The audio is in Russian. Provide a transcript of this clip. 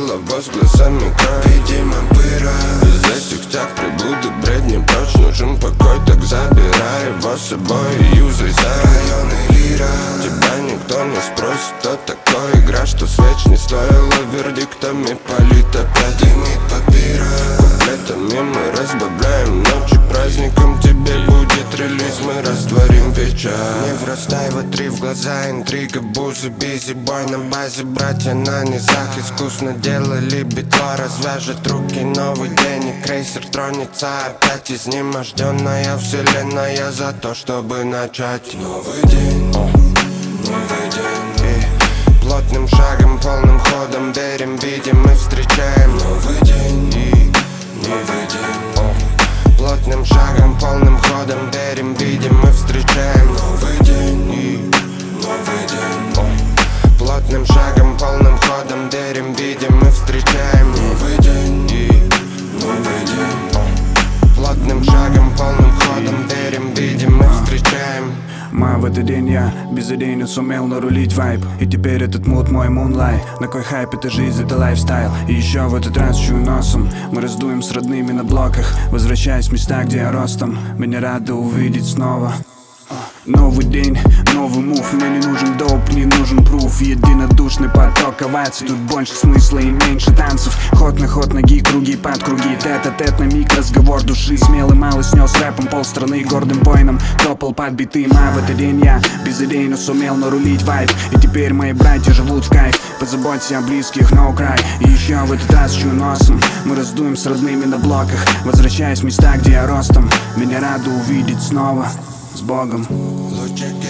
голова с глазами кровь. Видимо, пыра. Из этих тяг прибуду бредни прочь. Нужен покой, так забирай его с собой и юзай за районы лира. Тебя никто не спросит, кто такой. Игра, что свеч не стоила вердиктами, полит опять дымит папира. Куплетами мы разбавляем ночи праздником. Тебе будет релиз, мы растворим вечер. Не врастай в три в глаза, интрига, бузы, бизи, бой на базе. Братья на низах искусно делали битло. Развяжет руки, новый день и крейсер тронется опять. Изнеможденная вселенная за то, чтобы начать новый день. Новый день. И плотным шагом, полным ходом верим, видим и встречаем новый день. И новый день. Плотным шагом, полным ходом верим, видим и встречаем новый день. И новый день. Плотным шагом, полным ходом верим, видим и встречаем новый день. И новый день. Плотным шагом, полным ходом верим, видим и встречаем. В этот день я безыдейно сумел нарулить вайб. И теперь этот мут мой мунлайт. На кой хайп, это жизнь, это лайфстайл. И еще в этот раз чую носом. Мы раздуем с родными на блоках, возвращаясь в места, где я ростом. Меня рады увидеть снова. Новый день, новый мув. Мне не нужен доп, не нужен пруф. Единодушный поток оваций. Тут больше смысла и меньше танцев. Ход на ход, ноги, круги под круги. Тет-а-тет на миг, разговор души. Смелый малый снес рэпом полстраны гордым воином. Топал под битым, в этот день я безыдейно сумел нарулить вайб. И теперь мои братья живут в кайф. Позаботься о близких, no cry. И еще в этот раз чую носом. Мы раздуем с родными на блоках, возвращаясь в места, где я ростом. Меня рады увидеть снова. С Богом. Лучики